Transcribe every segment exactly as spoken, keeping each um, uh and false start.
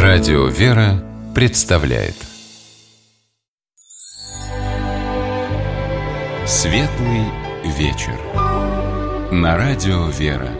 Радио «Вера» представляет Светлый вечер на Радио «Вера».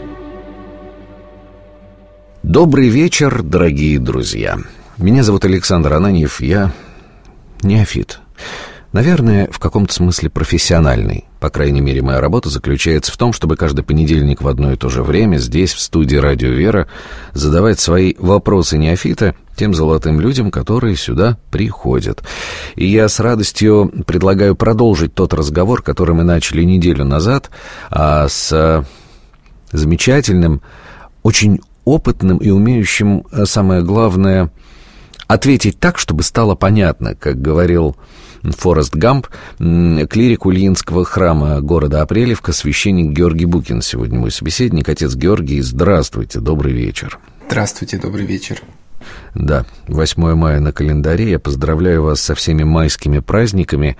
Добрый вечер, дорогие друзья. Меня зовут Александр Ананьев, я неофит. Наверное, в каком-то смысле профессиональный. По крайней мере, моя работа заключается в том, чтобы каждый понедельник в одно и то же время здесь, в студии «Радио Вера», задавать свои вопросы неофита тем золотым людям, которые сюда приходят. И я с радостью предлагаю продолжить тот разговор, который мы начали неделю назад, а с замечательным, очень опытным и умеющим, самое главное, ответить так, чтобы стало понятно, как говорил Форест Гамп, клирик Ульинского храма города Апрелевка, священник Георгий Букин. Сегодня мой собеседник, отец Георгий. Здравствуйте, добрый вечер. Здравствуйте, добрый вечер. Да, восьмое мая на календаре. Я поздравляю вас со всеми майскими праздниками.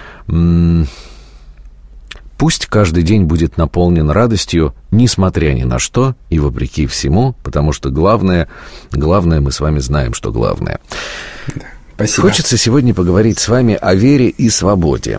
Пусть каждый день будет наполнен радостью, несмотря ни на что и вопреки всему, потому что главное, главное мы с вами знаем, что главное. Да. Спасибо. Хочется сегодня поговорить с вами о вере и свободе.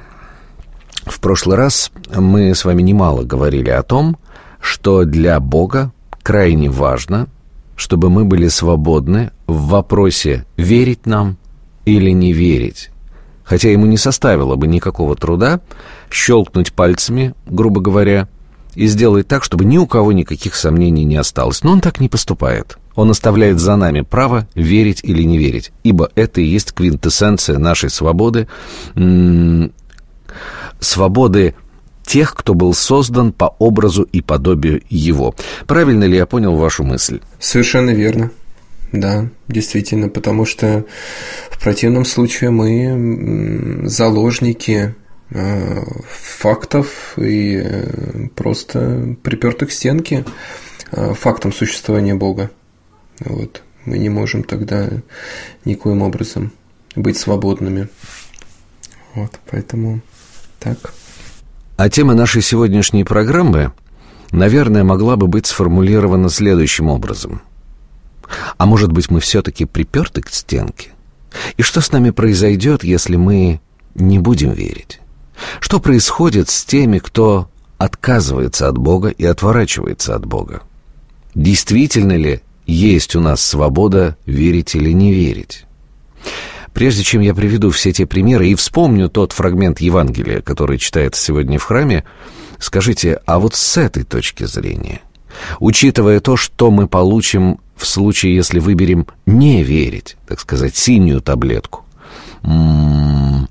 В прошлый раз мы с вами немало говорили о том, что для Бога крайне важно, чтобы мы были свободны в вопросе, верить нам или не верить. Хотя ему не составило бы никакого труда щелкнуть пальцами, грубо говоря, и сделать так, чтобы ни у кого никаких сомнений не осталось. Но он так не поступает. Он оставляет за нами право верить или не верить, ибо это и есть квинтэссенция нашей свободы, м- свободы тех, кто был создан по образу и подобию его. Правильно ли я понял вашу мысль? Совершенно верно. Да, действительно, потому что в противном случае мы заложники э, фактов и э, просто приперты к стенке э, фактом существования Бога. Вот. Мы не можем тогда никоим образом быть свободными. Вот, поэтому так. А тема нашей сегодняшней программы, наверное, могла бы быть сформулирована следующим образом. А может быть, мы все-таки приперты к стенке? И что с нами произойдет, если мы не будем верить? Что происходит с теми, кто отказывается от Бога и отворачивается от Бога? Действительно ли есть у нас свобода верить или не верить? Прежде чем я приведу все те примеры и вспомню тот фрагмент Евангелия, который читается сегодня в храме, скажите, а вот с этой точки зрения, учитывая то, что мы получим в случае, если выберем не верить, так сказать, синюю таблетку, м-м,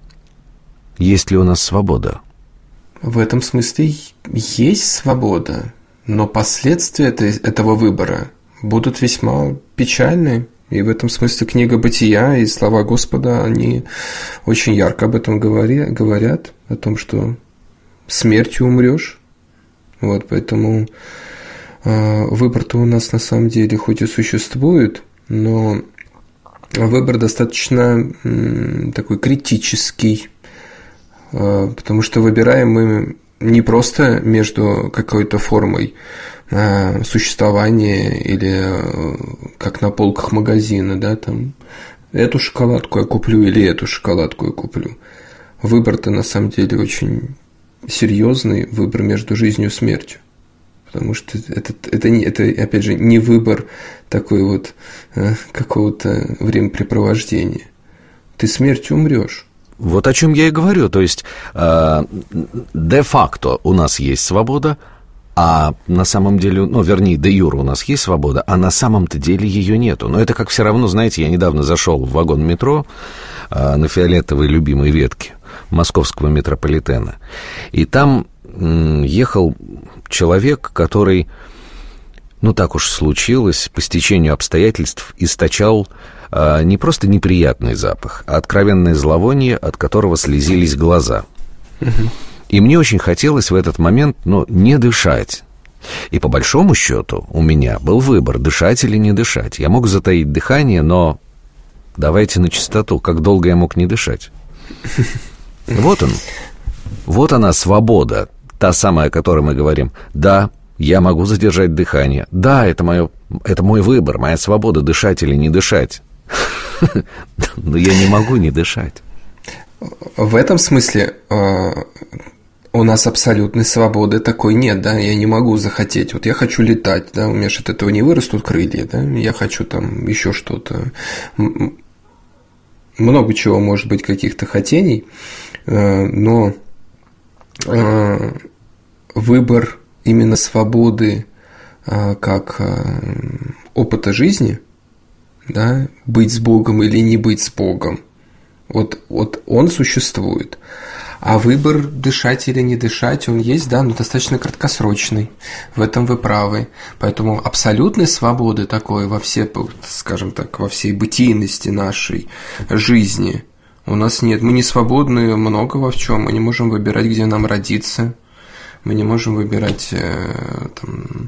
есть ли у нас свобода? В этом смысле есть свобода, но последствия этого выбора будут весьма печальны. И в этом смысле книга «Бытия» и слова Господа, они очень ярко об этом говорят, о том, что смертью умрешь. Вот, поэтому э, выбор-то у нас на самом деле хоть и существует, но выбор достаточно э, такой критический, э, потому что выбираем мы не просто между какой-то формой э, существования или э, как на полках магазина, да, там эту шоколадку я куплю или эту шоколадку я куплю. Выбор-то на самом деле очень серьезный, выбор между жизнью и смертью. Потому что это, это, не, это опять же, не выбор такой вот э, какого-то времяпрепровождения. Ты смертью умрешь. Вот о чем я и говорю. То есть, э, де-факто у нас есть свобода, а на самом деле, ну, вернее, де-юре у нас есть свобода, а на самом-то деле ее нету. Но это как все равно, знаете, я недавно зашел в вагон метро э, на фиолетовой любимой ветке московского метрополитена, и там м, ехал человек, который, ну, так уж случилось, по стечению обстоятельств источал э, не просто неприятный запах, а откровенное зловоние, от которого слезились глаза. Uh-huh. И мне очень хотелось в этот момент, ну, не дышать. И по большому счету у меня был выбор, дышать или не дышать. Я мог затаить дыхание, но давайте на чистоту, как долго я мог не дышать. Вот он. Вот она, свобода, та самая, о которой мы говорим. Да, Я могу задержать дыхание. Да, это, мое, это мой выбор, моя свобода дышать или не дышать. Но я не могу не дышать. В этом смысле у нас абсолютной свободы такой нет, да, я не могу захотеть, вот я хочу летать, да, у меня же от этого не вырастут крылья, да, я хочу там еще что-то, много чего может быть, каких-то хотений, но выбор именно свободы как опыта жизни, да, быть с Богом или не быть с Богом, вот, вот он существует. А выбор, дышать или не дышать, он есть, да, но достаточно краткосрочный. В этом вы правы. Поэтому абсолютной свободы такой во все, скажем так, во всей бытийности нашей жизни у нас нет. Мы не свободны много во в чем. Мы не можем выбирать, где нам родиться. Мы не можем выбирать там,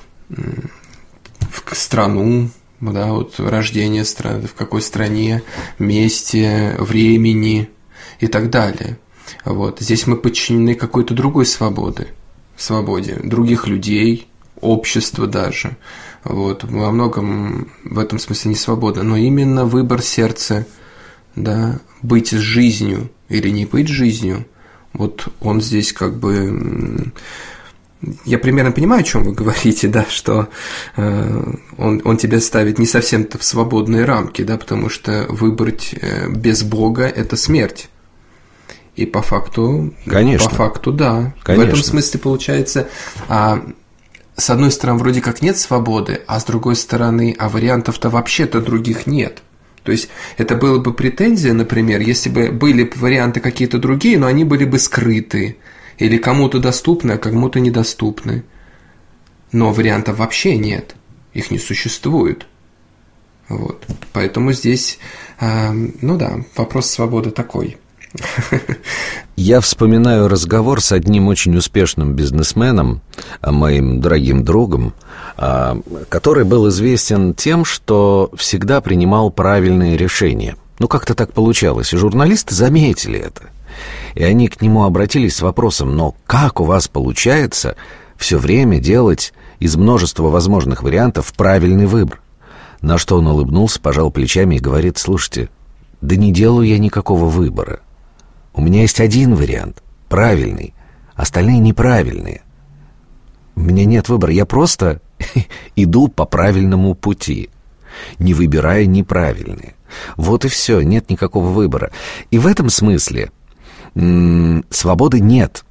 страну, да, вот рождение страны, в какой стране, месте, времени и так далее. Вот. Здесь мы подчинены какой-то другой свободе, свободе других людей, общества даже. Вот. Во многом в этом смысле не свобода, но именно выбор сердца, да, быть с жизнью или не быть жизнью, вот он здесь как бы... Я примерно понимаю, о чем вы говорите, да, что э, он, он тебя ставит не совсем-то в свободные рамки, да, потому что выбрать без Бога – это смерть. И по факту, Конечно. по факту, да. Конечно. В этом смысле получается, а, с одной стороны, вроде как нет свободы, а с другой стороны, а вариантов-то вообще-то других нет. То есть это было бы претензия, например, если бы были варианты какие-то другие, но они были бы скрыты, или кому-то доступны, а кому-то недоступны. Но вариантов вообще нет, их не существует. Вот. Поэтому здесь, а, ну да, вопрос свободы такой. Я вспоминаю разговор с одним очень успешным бизнесменом, моим дорогим другом, который был известен тем, что всегда принимал правильные решения. Ну, как-то так получалось, и журналисты заметили это. И они к нему обратились с вопросом: но как у вас получается все время делать из множества возможных вариантов правильный выбор? На что он улыбнулся, пожал плечами и говорит: слушайте, да не делаю я никакого выбора. У меня есть один вариант, правильный, остальные неправильные. У меня нет выбора, я просто иду по правильному пути, не выбирая неправильные. Вот и все, нет никакого выбора. И в этом смысле м- свободы нет.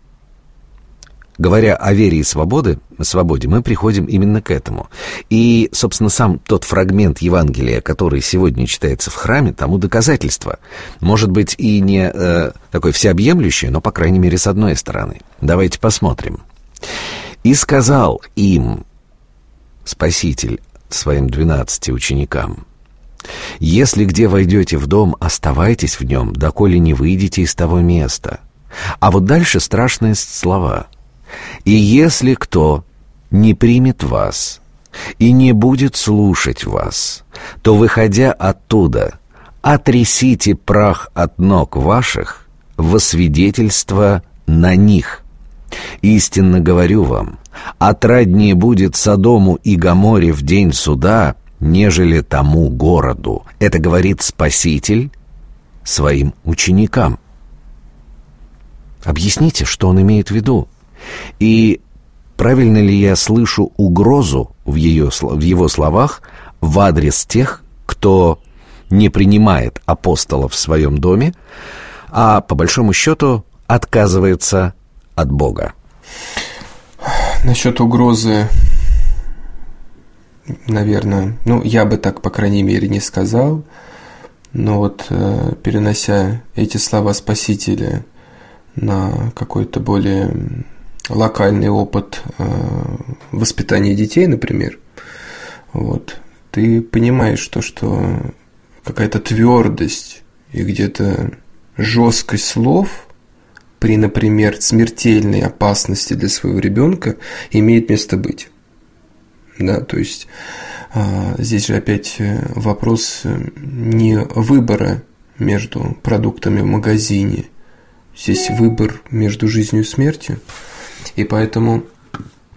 Говоря о вере и свободе, свободе, мы приходим именно к этому. И, собственно, сам тот фрагмент Евангелия, который сегодня читается в храме, тому доказательство. Может быть, и не э, такое всеобъемлющее, но, по крайней мере, с одной стороны. Давайте посмотрим. «И сказал им Спаситель своим двенадцати ученикам: если где войдете в дом, оставайтесь в нем, доколе не выйдете из того места». А вот дальше страшные слова: «И если кто не примет вас и не будет слушать вас, то, выходя оттуда, отрясите прах от ног ваших во свидетельство на них. Истинно говорю вам, отраднее будет Содому и Гоморе в день суда, нежели тому городу». Это говорит Спаситель своим ученикам. Объясните, что он имеет в виду. И правильно ли я слышу угрозу в, ее, в его словах в адрес тех, кто не принимает апостола в своем доме, а по большому счету отказывается от Бога? Насчет угрозы, наверное, ну, я бы так, по крайней мере, не сказал, но вот э, перенося эти слова Спасителя на какой-то более локальный опыт э, воспитания детей, например, вот, ты понимаешь то, что какая-то твердость и где-то жесткость слов при, например, смертельной опасности для своего ребенка имеет место быть. Да, то есть э, здесь же опять вопрос не выбора между продуктами в магазине, здесь выбор между жизнью и смертью. И поэтому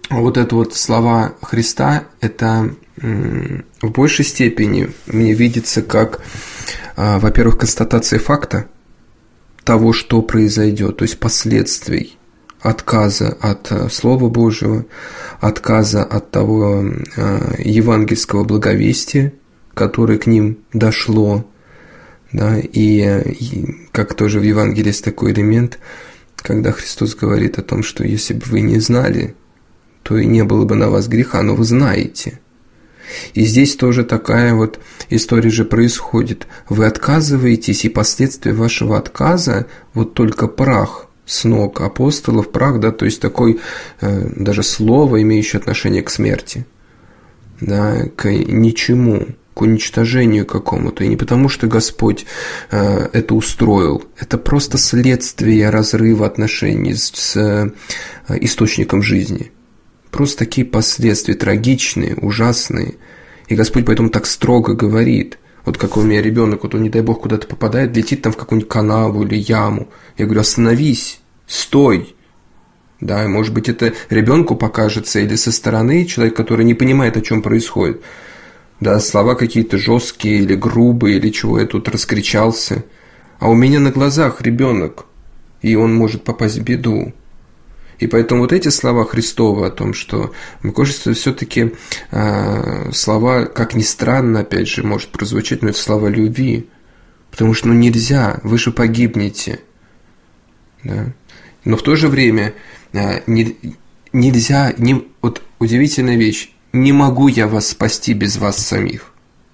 вот это вот слова Христа, это в большей степени мне видится как, во-первых, констатация факта того, что произойдет, то есть последствий отказа от Слова Божьего, отказа от того евангельского благовестия, которое к ним дошло. Да, и, и как тоже в Евангелии есть такой элемент, когда Христос говорит о том, что если бы вы не знали, то и не было бы на вас греха, но вы знаете. И здесь тоже такая вот история же происходит. Вы отказываетесь, и последствия вашего отказа вот только прах с ног апостолов, прах, да, то есть такой э, даже слово, имеющее отношение к смерти, да, к ничему, к уничтожению какому-то. И не потому, что Господь э, это устроил, это просто следствие разрыва отношений с, с э, источником жизни. Просто такие последствия трагичные, ужасные. И Господь поэтому так строго говорит. Вот как у меня ребенок, вот он, не дай Бог, куда-то попадает, летит там в какую-нибудь канаву или яму. Я говорю: остановись, стой. Да, и может быть, это ребенку покажется, или со стороны человек, который не понимает, о чем происходит. Да, слова какие-то жесткие или грубые, или чего я тут раскричался. А у меня на глазах ребенок, и он может попасть в беду. И поэтому вот эти слова Христова о том, что, мне кажется, все-таки э, слова, как ни странно, опять же, может прозвучать, но это слова любви. Потому что, ну, нельзя, вы же погибнете. Да? Но в то же время э, не, нельзя, не, вот удивительная вещь, не могу я вас спасти без вас самих.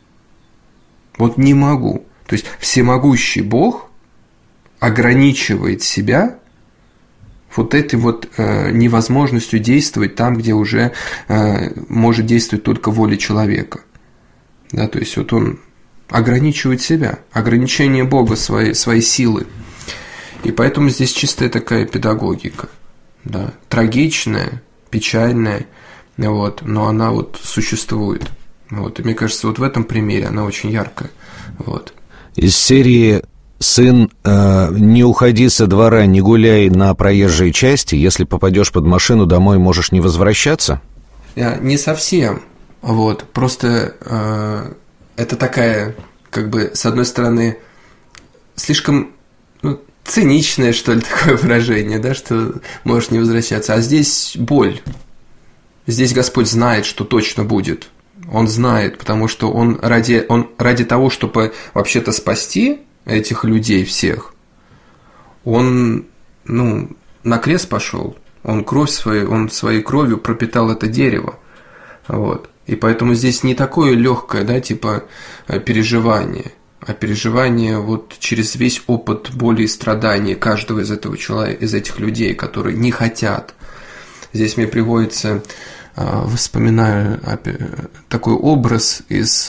Вот не могу. То есть всемогущий Бог ограничивает себя вот этой вот э, невозможностью действовать там, где уже э, может действовать только воля человека. Да, то есть вот он ограничивает себя, ограничение Бога своей, своей силы. И поэтому здесь чистая такая педагогика, да, трагичная, печальная, вот, но она вот существует. Вот, и мне кажется, вот в этом примере она очень яркая. Вот. Из серии «Сын, э, не уходи со двора, не гуляй на проезжей части, если попадешь под машину, домой можешь не возвращаться»? Не совсем. Вот, просто э, это такая, как бы, с одной стороны, слишком, ну, циничное, что ли, такое выражение, да, что можешь не возвращаться. А здесь боль. Здесь Господь знает, что точно будет. Он знает, потому что он ради, он ради того, чтобы вообще-то спасти этих людей всех, он, ну, на крест пошел, он кровь свою, он своей кровью пропитал это дерево, вот, и поэтому здесь не такое легкое, да, типа переживание, а переживание вот через весь опыт боли и страданий каждого из этого человека, из этих людей, которые не хотят. Здесь мне приводится, вспоминаю такой образ из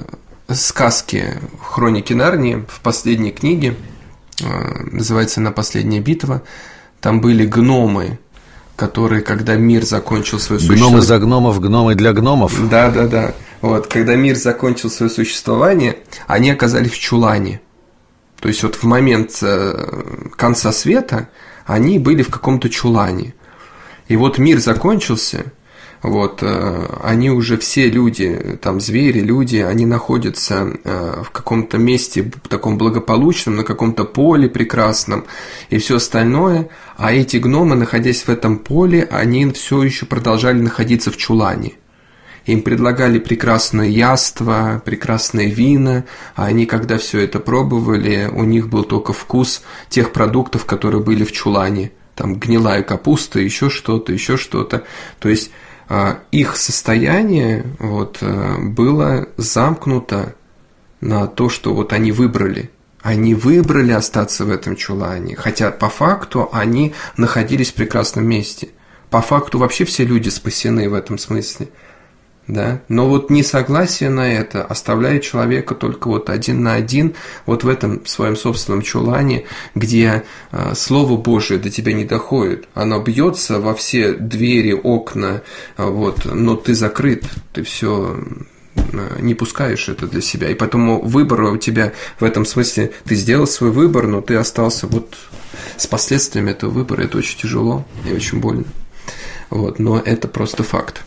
сказки «Хроники Нарнии» в последней книге, называется «На последняя битва». Там были гномы, которые, когда мир закончил свое существование... Гномы за гномов, гномы для гномов. Да, да, да. Вот, когда мир закончил свое существование, они оказались в чулане. То есть вот в момент конца света они были в каком-то чулане. И вот мир закончился. Вот, они уже все люди, там звери, люди, они находятся в каком-то месте таком благополучном, на каком-то поле прекрасном и все остальное, а эти гномы, находясь в этом поле, они все еще продолжали находиться в чулане. Им предлагали прекрасное яство, прекрасные вина, а они, когда все это пробовали, у них был только вкус тех продуктов, которые были в чулане. Там гнилая капуста, еще что-то, еще что-то. То есть их состояние вот, было замкнуто на то, что вот они выбрали. Они выбрали остаться в этом чулане, хотя по факту они находились в прекрасном месте. По факту вообще все люди спасены в этом смысле. Да? Но вот несогласие на это оставляет человека только вот один на один вот в этом своем собственном чулане, где э, Слово Божие до тебя не доходит. Оно бьется во все двери, окна, э, вот, но ты закрыт, ты все э, не пускаешь это для себя. И поэтому выбор у тебя в этом смысле, ты сделал свой выбор, но ты остался вот с последствиями этого выбора. Это очень тяжело и очень больно. Вот, но это просто факт.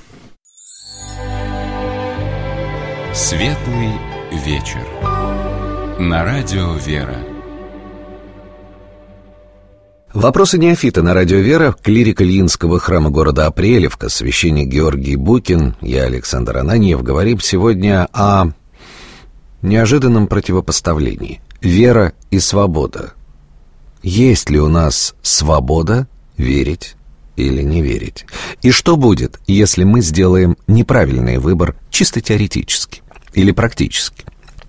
Светлый вечер. На радио «Вера». Вопросы неофита на радио «Вера», клирик Ильинского храма города Апрелевка, священник Георгий Букин, я, Александр Ананьев, говорим сегодня о неожиданном противопоставлении – вера и свобода. Есть ли у нас свобода верить или не верить? И что будет, если мы сделаем неправильный выбор чисто теоретически или практически?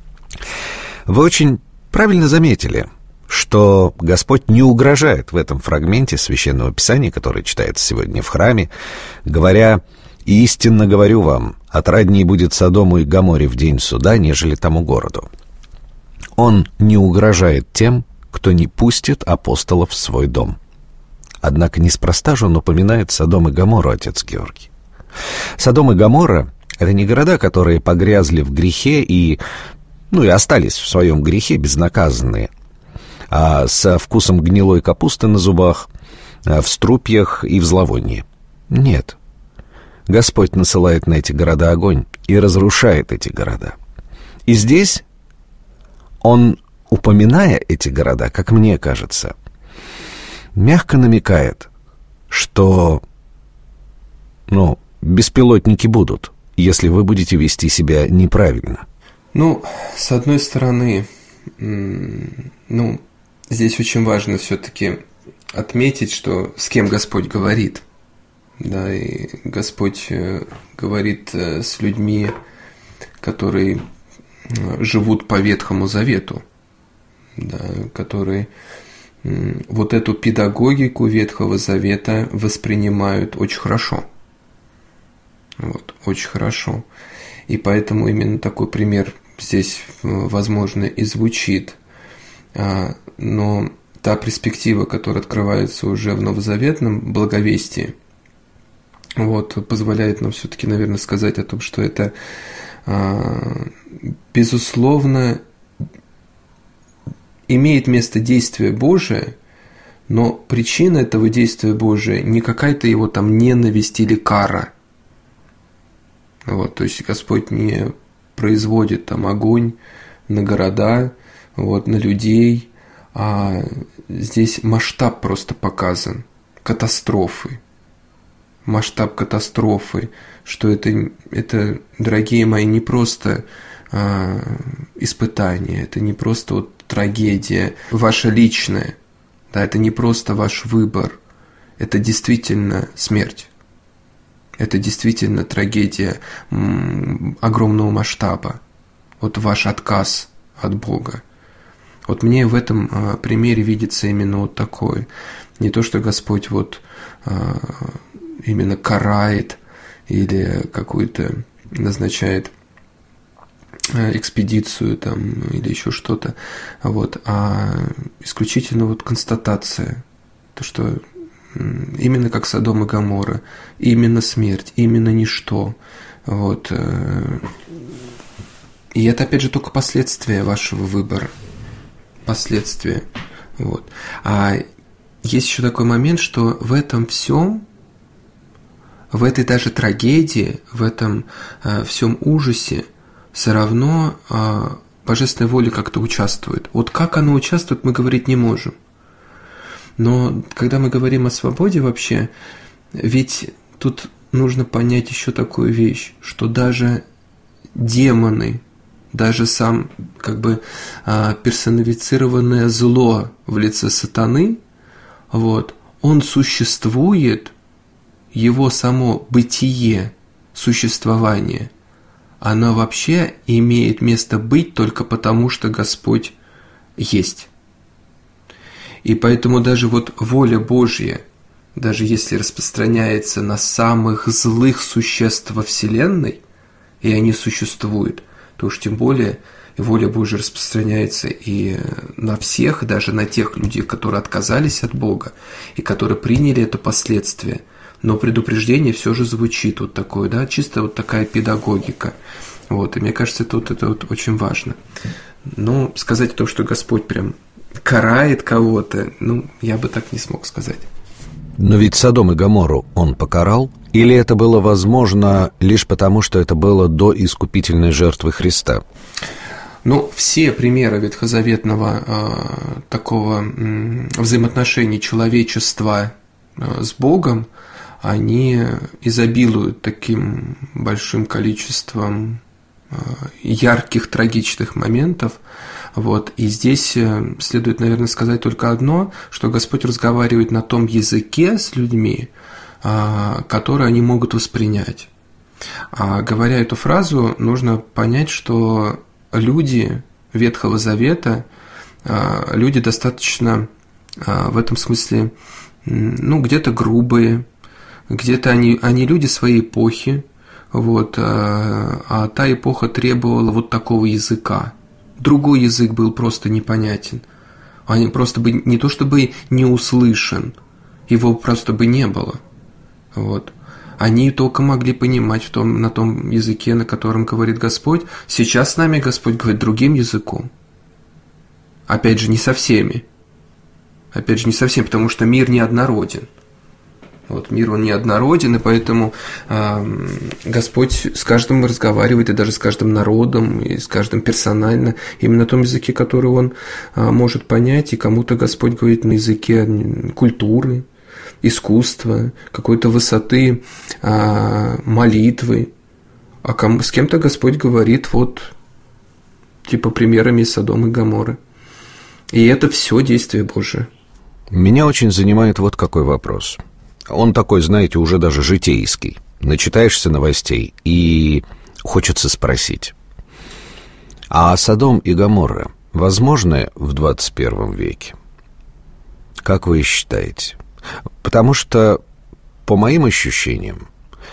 Вы очень правильно заметили, что Господь не угрожает в этом фрагменте Священного Писания, который читается сегодня в храме, говоря: «Истинно говорю вам, отрадней будет Содому и Гоморе в день суда, нежели тому городу». Он не угрожает тем, кто не пустит апостолов в свой дом. Однако неспроста же он упоминает Содом и Гоморру, отец Георгий. Содом и Гоморра — это не города, которые погрязли в грехе и, ну, и остались в своем грехе безнаказанные, а со вкусом гнилой капусты на зубах, в струпьях и в зловонии. Нет. Господь насылает на эти города огонь и разрушает эти города. И здесь он, упоминая эти города, как мне кажется, мягко намекает, что, ну, беспилотники будут, если вы будете вести себя неправильно. Ну, с одной стороны, ну, здесь очень важно все-таки отметить, что с кем Господь говорит. Да, и Господь говорит с людьми, которые живут по Ветхому Завету, да, которые вот эту педагогику Ветхого Завета воспринимают очень хорошо. Вот, очень хорошо. И поэтому именно такой пример здесь, возможно, и звучит. Но та перспектива, которая открывается уже в новозаветном благовестии, вот, позволяет нам все-таки, наверное, сказать о том, что это, безусловно, имеет место действие Божие, но причина этого действия Божия не какая-то его там ненависть или кара. Вот, то есть Господь не производит там огонь на города, вот, на людей, а здесь масштаб просто показан, катастрофы. Масштаб катастрофы, что это, это, дорогие мои, не просто а, испытание, это не просто вот трагедия ваша личная, да, это не просто ваш выбор, это действительно смерть, это действительно трагедия м, огромного масштаба, вот ваш отказ от Бога. Вот мне в этом а, примере видится именно вот такое, не то, что Господь вот а, именно карает или какую-то назначает экспедицию там или еще что-то, вот, а исключительно вот констатация, то, что именно как Содом и Гоморра, именно смерть, именно ничто, вот, и это опять же только последствия вашего выбора, последствия, вот, а есть еще такой момент, что в этом всем, в этой даже трагедии, в этом э, всем ужасе все равно э, божественная воля как-то участвует. Вот как она участвует, мы говорить не можем. Но когда мы говорим о свободе вообще, ведь тут нужно понять еще такую вещь, что даже демоны, даже сам как бы э, персонифицированное зло в лице сатаны, вот, он существует. Его само бытие, существование, оно вообще имеет место быть только потому, что Господь есть. И поэтому даже вот воля Божья, даже если распространяется на самых злых существ во Вселенной, и они существуют, то уж тем более воля Божья распространяется и на всех, даже на тех людей, которые отказались от Бога и которые приняли это последствие. Но предупреждение все же звучит вот такое, да, чисто вот такая педагогика. Вот, и мне кажется, тут это вот очень важно. Но сказать то, что Господь прям карает кого-то, ну, я бы так не смог сказать. Но ведь Содом и Гоморру он покарал? Или это было возможно лишь потому, что это было до искупительной жертвы Христа? Ну, все примеры ветхозаветного э, такого э, взаимоотношения человечества э, с Богом, они изобилуют таким большим количеством э, ярких, трагичных моментов. Вот. И здесь э, следует, наверное, сказать только одно, что Господь разговаривает на том языке с людьми, э, который они могут воспринять. А говоря эту фразу, нужно понять, что люди Ветхого Завета, люди достаточно в этом смысле, ну, где-то грубые, где-то они, они люди своей эпохи, вот, а та эпоха требовала вот такого языка. Другой язык был просто непонятен. Они просто бы не то чтобы не услышан, его просто бы не было. Вот. Они только могли понимать в том, на том языке, на котором говорит Господь. Сейчас с нами Господь говорит другим языком. Опять же, не со всеми. Опять же, не со всеми, потому что мир неоднороден. Вот, мир, он неоднороден, и поэтому э, Господь с каждым разговаривает, и даже с каждым народом, и с каждым персонально, именно на том языке, который он э, может понять, и кому-то Господь говорит на языке культуры, искусства, какой-то высоты, а, молитвы, а кому, с кем-то Господь говорит вот типа примерами из Содома и Гоморры. И это все действие Божие. Меня очень занимает вот какой вопрос. Он такой, знаете, уже даже житейский. Начитаешься новостей, и хочется спросить. А Содом и Гоморра возможны в двадцать первом веке? Как вы считаете? Потому что, по моим ощущениям,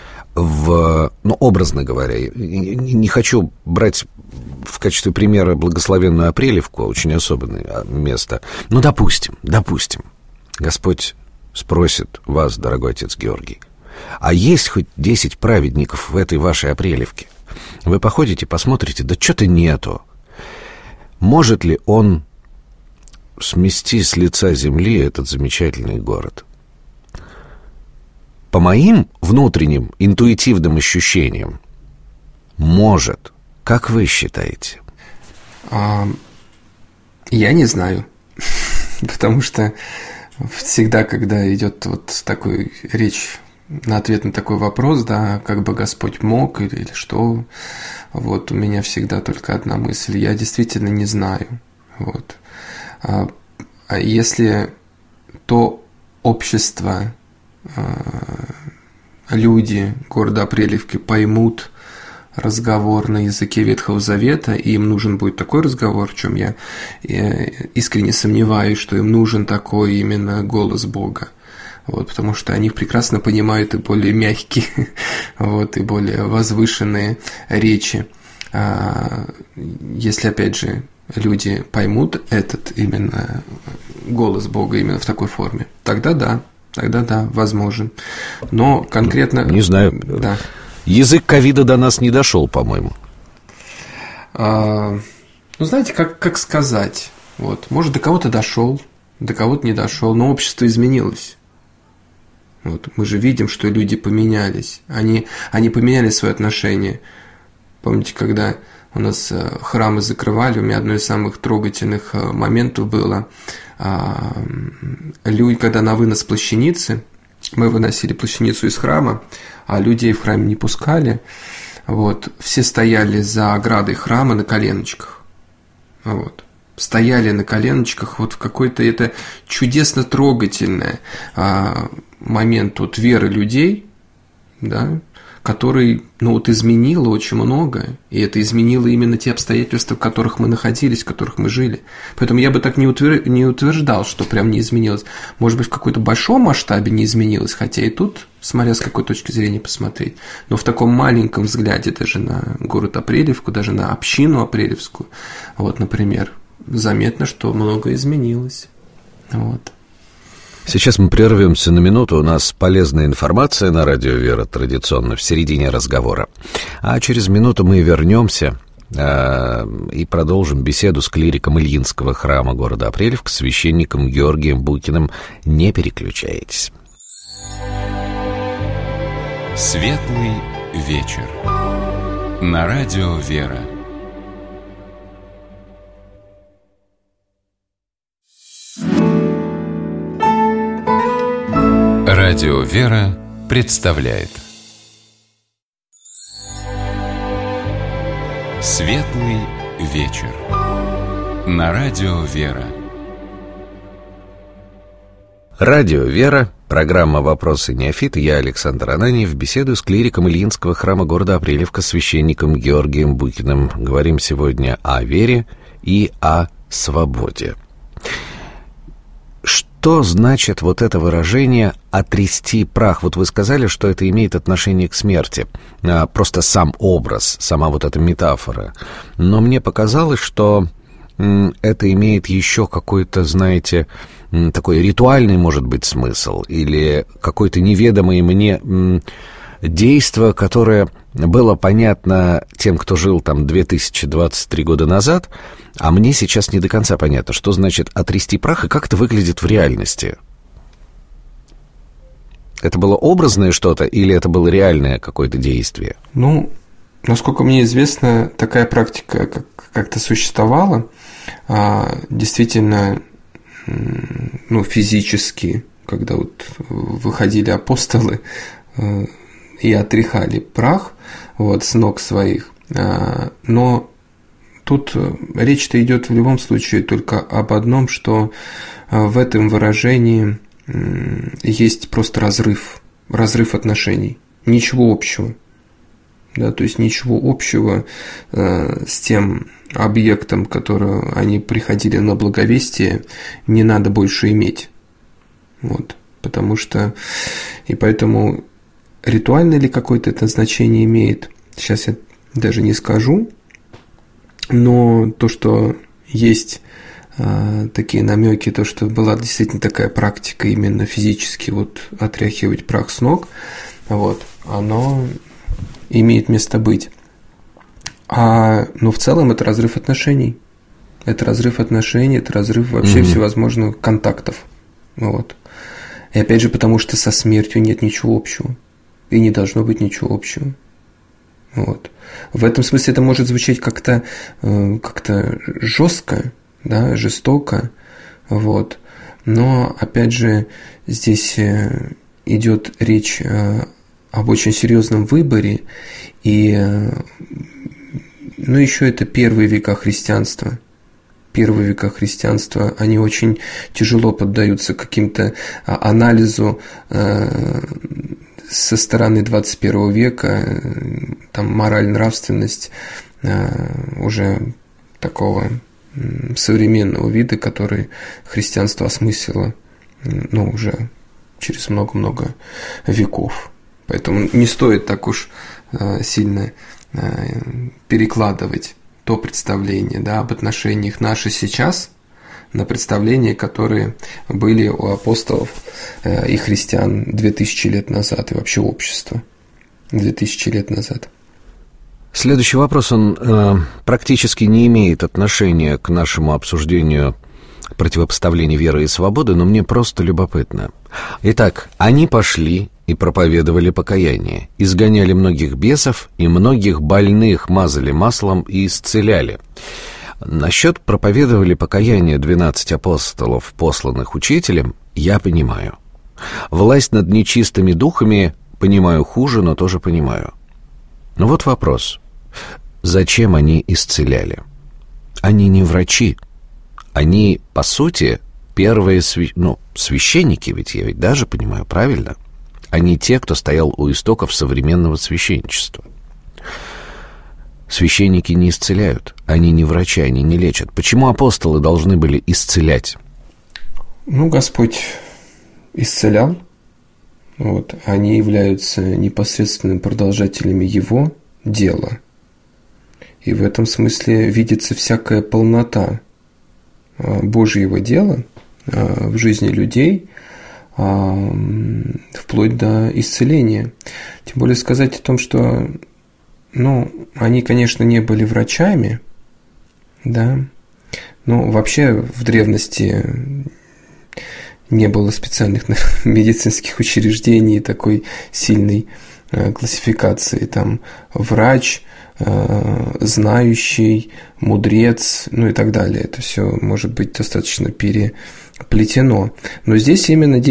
в, ну, образно говоря, не хочу брать в качестве примера благословенную Апрелевку, очень особенное место, но допустим, допустим, Господь спросит вас, дорогой отец Георгий, а есть хоть десять праведников в этой вашей Апрелевке? Вы походите, посмотрите, да что-то нету. Может ли он смести с лица земли этот замечательный город? По моим внутренним интуитивным ощущениям, может. Как вы считаете? А, я не знаю. Потому что всегда, когда идет вот такой речь на ответ на такой вопрос, да, как бы Господь мог или, или что, вот у меня всегда только одна мысль: я действительно не знаю. Вот. А если то общество, люди города Апрелевки поймут разговор на языке Ветхого Завета, и им нужен будет такой разговор, в чем я искренне сомневаюсь, что им нужен такой именно голос Бога. Вот, потому что они прекрасно понимают и более мягкие, вот, и более возвышенные речи. Если, опять же, люди поймут этот именно голос Бога именно в такой форме, тогда да, тогда да, возможен. Но конкретно... Не знаю. Да. Язык ковида до нас не дошел, по-моему. А, ну, знаете, как, как сказать. Вот, может, до кого-то дошел, до кого-то не дошел, но общество изменилось. Вот, мы же видим, что люди поменялись. Они, они поменяли свои отношения. Помните, когда у нас храмы закрывали, у меня одно из самых трогательных моментов было, люди, когда на вынос плащаницы, мы выносили плащаницу из храма, а людей в храме не пускали, вот, все стояли за оградой храма на коленочках, вот, стояли на коленочках, вот в какой-то это чудесно трогательный а, момент вот веры людей, да, который, ну, вот изменило очень много, и это изменило именно те обстоятельства, в которых мы находились, в которых мы жили. Поэтому я бы так не, утвер... не утверждал, что прям не изменилось. Может быть, в какой-то большом масштабе не изменилось, хотя и тут, смотря с какой точки зрения посмотреть, но в таком маленьком взгляде даже на город Апрелевку, даже на общину Апрелевскую, вот, например, заметно, что многое изменилось. Вот. Сейчас мы прервемся на минуту. У нас полезная информация на радио «Вера» традиционно в середине разговора. А через минуту мы вернемся э, и продолжим беседу с клириком Ильинского храма города Апрелевка, священником Георгием Букиным. Не переключайтесь. Светлый вечер. На радио «Вера». Радио «Вера» представляет Светлый вечер. На радио «Вера». Радио «Вера», программа «Вопросы неофита». Я, Александр Ананьев, беседую с клириком Ильинского храма города Апрелевка, священником Георгием Букиным. Говорим сегодня о вере и о свободе. Что значит вот это выражение «отрясти прах»? Вот вы сказали, что это имеет отношение к смерти. Просто сам образ, сама вот эта метафора. Но мне показалось, что это имеет еще какой-то, знаете, такой ритуальный, может быть, смысл, или какое-то неведомое мне действие, которое было понятно тем, кто жил там две тысячи двадцать три года назад, а мне сейчас не до конца понятно, что значит «отрясти прах» и как это выглядит в реальности. Это было образное что-то или это было реальное какое-то действие? Ну, насколько мне известно, такая практика как- как-то существовала. А, действительно, ну, физически, когда вот выходили апостолы э, и отряхали прах вот, с ног своих. А, но тут речь-то идет в любом случае только об одном, что в этом выражении есть просто разрыв, разрыв отношений, ничего общего. Да, то есть ничего общего э, с тем объектом, который они приходили на благовестие, не надо больше иметь. Вот, потому что, и поэтому ритуальное ли какое-то это значение имеет, сейчас я даже не скажу, но то, что есть э, такие намеки, то, что была действительно такая практика именно физически вот отряхивать прах с ног, вот, оно имеет место быть. А, но в целом это разрыв отношений. Это разрыв отношений, это разрыв вообще mm-hmm. всевозможных контактов. Вот. И опять же, потому что со смертью нет ничего общего. И не должно быть ничего общего. Вот. В этом смысле это может звучать как-то, как-то жестко, да, жестоко. Вот. Но, опять же, здесь идет речь об очень серьезном выборе, и, ну, еще это первые века христианства. Первые века христианства, они очень тяжело поддаются каким-то анализу э, со стороны двадцать первого века, там мораль, нравственность э, уже такого современного вида, который христианство осмыслило, ну, уже через много-много веков. Поэтому не стоит так уж э, сильно э, перекладывать то представление, да, об отношениях наши сейчас на представления, которые были у апостолов э, и христиан две тысячи лет назад, и вообще общества две тысячи лет назад. Следующий вопрос, он э, практически не имеет отношения к нашему обсуждению противопоставления веры и свободы, но мне просто любопытно. Итак, они пошли и проповедовали покаяние, изгоняли многих бесов, и многих больных мазали маслом и исцеляли. Насчет проповедовали покаяние двенадцать апостолов, посланных учителем, я понимаю. Власть над нечистыми духами понимаю хуже, но тоже понимаю. Но вот вопрос. Зачем они исцеляли? Они не врачи. Они, по сути, первые свя... ну, священники, ведь я ведь даже понимаю, правильно? Они те, кто стоял у истоков современного священничества. Священники не исцеляют, они не врачи, они не лечат. Почему апостолы должны были исцелять? Ну, Господь исцелял. Вот, они являются непосредственными продолжателями Его дела. И в этом смысле видится всякая полнота Божьего дела в жизни людей, вплоть до исцеления. Тем более сказать о том, что, ну, они, конечно, не были врачами, да, но вообще в древности не было специальных медицинских учреждений такой сильной классификации, там врач, знающий, мудрец, ну и так далее. Это все может быть достаточно переплетено. Но здесь именно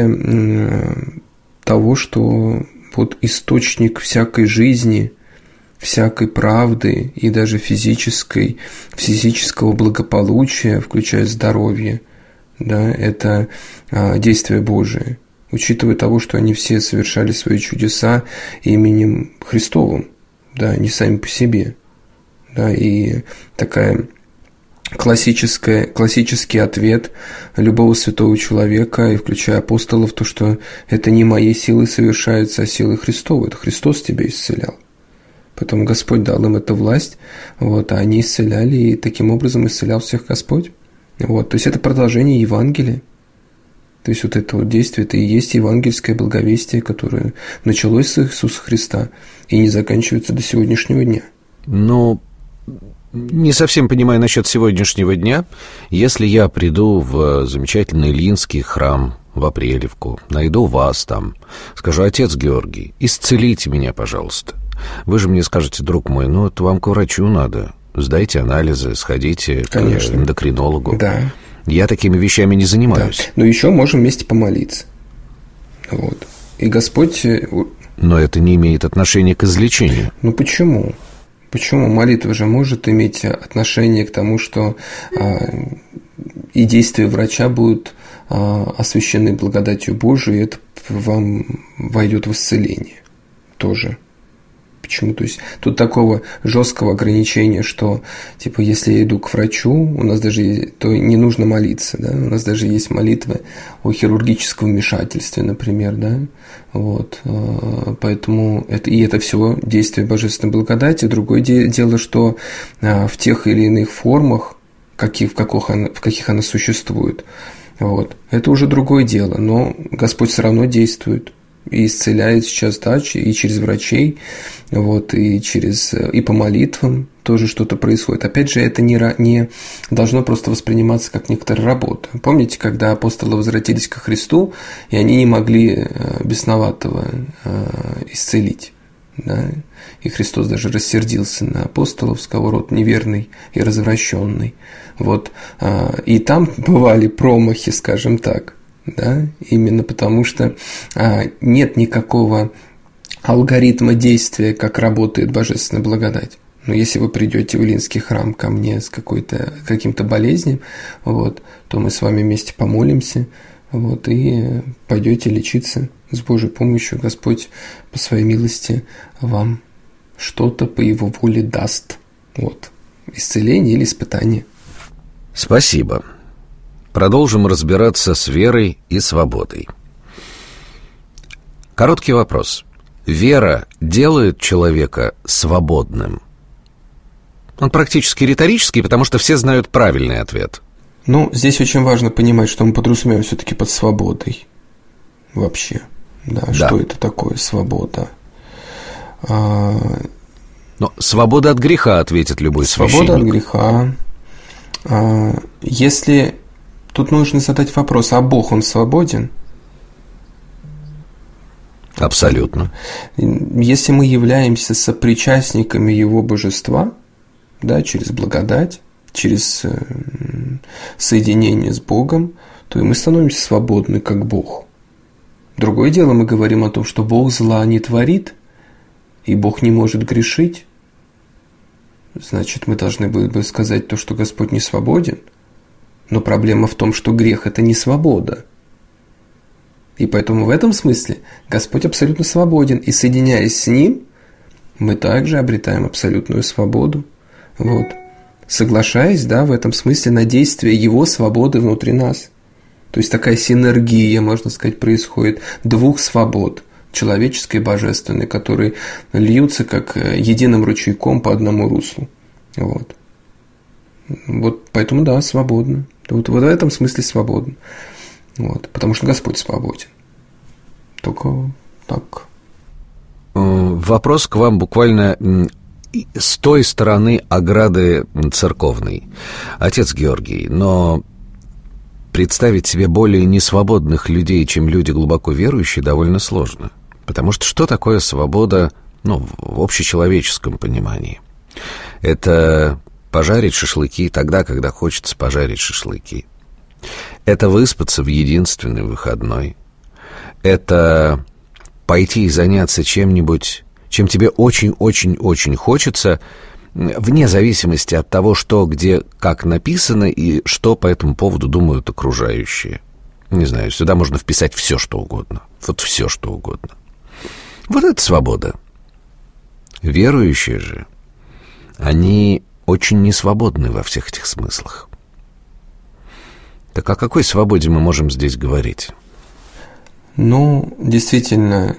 действие того, что вот источник всякой жизни, всякой правды и даже физической, физического благополучия, включая здоровье, да, это действие Божие, учитывая того, что они все совершали свои чудеса именем Христовым, да, не сами по себе, да, и такая классическая, классический ответ любого святого человека, и включая апостолов, то, что это не моей силой совершается, а силой Христовой, это Христос тебя исцелял. Потом Господь дал им эту власть, вот, а они исцеляли, и таким образом исцелял всех Господь. Вот, то есть это продолжение Евангелия. То есть вот это вот действие, это и есть евангельское благовестие, которое началось с Иисуса Христа и не заканчивается до сегодняшнего дня. Ну, не совсем понимаю насчет сегодняшнего дня. Если я приду в замечательный Ильинский храм в Апрелевку, найду вас там, скажу: отец Георгий, исцелите меня, пожалуйста. Вы же мне скажете: друг мой, ну это вам к врачу надо. Сдайте анализы, сходите Конечно. к эндокринологу. Да. Я такими вещами не занимаюсь. Да. Но еще можем вместе помолиться. Вот. И Господь... Но это не имеет отношения к излечению. Ну почему? Почему? Молитва же может иметь отношение к тому, что а, и действия врача будут а, освящены благодатью Божией, и это вам войдет в исцеление тоже. Почему? То есть тут такого жесткого ограничения, что типа если я иду к врачу, у нас даже то не нужно молиться, да, у нас даже есть молитвы о хирургическом вмешательстве, например, да, вот, поэтому это, и это все действие божественной благодати. Другое дело, что в тех или иных формах, каких, в, каких она, в каких она существует, вот, это уже другое дело, но Господь все равно действует. И исцеляет сейчас, да, и через врачей, вот, и, через, и по молитвам тоже что-то происходит. Опять же, это не, не должно просто восприниматься как некоторая работа. Помните, когда апостолы возвратились ко Христу, и они не могли бесноватого исцелить, да? И Христос даже рассердился на апостолов, сказал: род неверный и развращенный. Вот, и там бывали промахи, скажем так. Да, именно потому что а, нет никакого алгоритма действия, как работает божественная благодать. Но если вы придете в Ильинский храм ко мне с какой-то, каким-то болезнью, вот, то мы с вами вместе помолимся, вот, и пойдете лечиться с Божьей помощью. Господь по своей милости вам что-то по Его воле даст. Вот, исцеление или испытание. Спасибо. Продолжим разбираться с верой и свободой. Короткий вопрос. Вера делает человека свободным? Он практически риторический, потому что все знают правильный ответ. Ну, здесь очень важно понимать, что мы подразумеваем все-таки под свободой. Вообще. Да, да. Что это такое свобода? А... Но свобода от греха, ответит любой священник. Свобода от греха. А... Если... Тут нужно задать вопрос: а Бог, Он свободен? Абсолютно. Если мы являемся сопричастниками Его божества, да, через благодать, через соединение с Богом, то и мы становимся свободны, как Бог. Другое дело, мы говорим о том, что Бог зла не творит, и Бог не может грешить. Значит, мы должны были бы сказать то, что Господь не свободен. Но проблема в том, что грех – это не свобода. И поэтому в этом смысле Господь абсолютно свободен. И соединяясь с Ним, мы также обретаем абсолютную свободу. Вот. Соглашаясь, да, в этом смысле на действие Его свободы внутри нас. То есть такая синергия, можно сказать, происходит двух свобод, человеческой и божественной, которые льются как единым ручейком по одному руслу. Вот. Вот поэтому, да, свободно. Вот, вот в этом смысле свободно. Вот, потому что Господь свободен. Только так. Вопрос к вам буквально с той стороны ограды церковной. Отец Георгий, но представить себе более несвободных людей, чем люди глубоко верующие, довольно сложно. Потому что что такое свобода, ну, в общечеловеческом понимании? Это пожарить шашлыки тогда, когда хочется пожарить шашлыки. Это выспаться в единственный выходной. Это пойти и заняться чем-нибудь, чем тебе очень-очень-очень хочется, вне зависимости от того, что, где, как написано и что по этому поводу думают окружающие. Не знаю, сюда можно вписать все, что угодно. Вот все, что угодно. Вот это свобода. Верующие же, они очень несвободны во всех этих смыслах. Так о какой свободе мы можем здесь говорить? Ну, действительно,